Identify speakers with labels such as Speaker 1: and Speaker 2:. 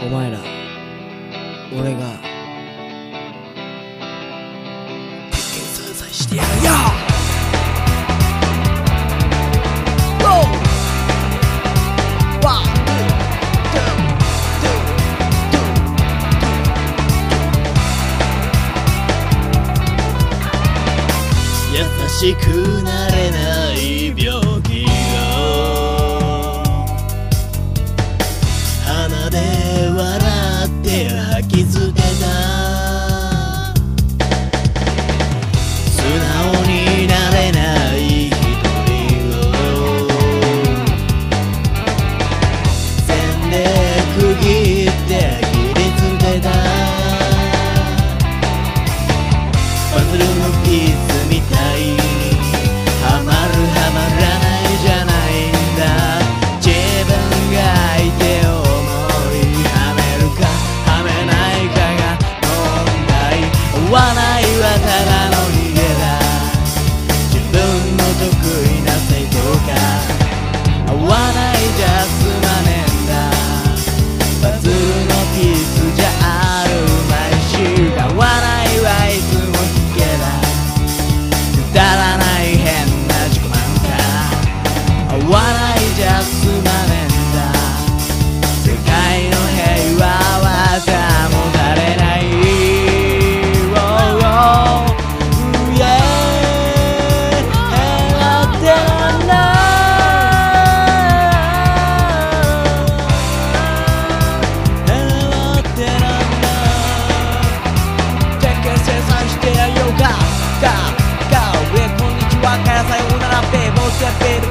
Speaker 1: お前ら俺が鉄拳散財してやるよ。優しくなれない病気を鼻で笑って吐き捨てた。素直になれない一人を線で区切って切り捨てた。パズルのピースみたいにはまるはまらないじゃないんだ。自分が相手を思いはめるかはめないかが問題。合わないはただの逃げだ。自分の得意な正当か合わないじゃ済まねえんだ。パズルのピースじゃあるまいし合わないはいつも引けだ。くだらない変な自己満か合わないじゃ済まねえんだ。世界の平和は保たれない。さようならベーボースやベー